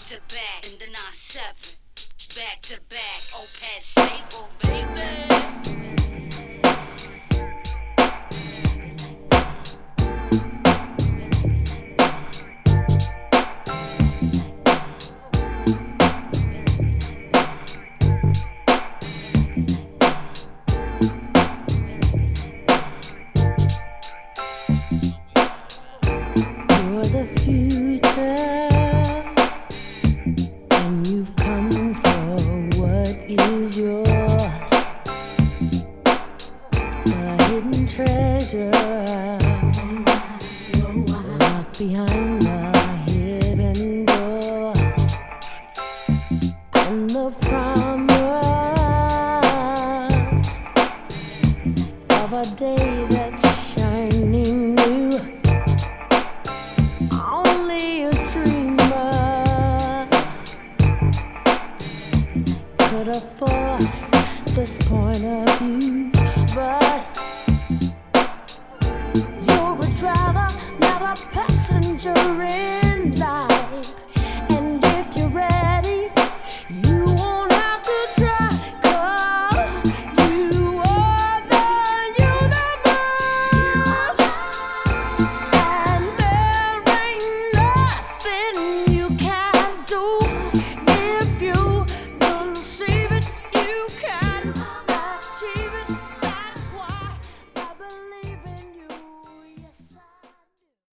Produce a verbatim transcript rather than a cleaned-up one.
to back in the nine seven. Back to back, oh Pat Stable, baby. You're the future, and you've come for what is yours. The hidden treasure locked behind the hidden doors, and the promise of a day that's shining new. Only a dreamer could afford this point of view.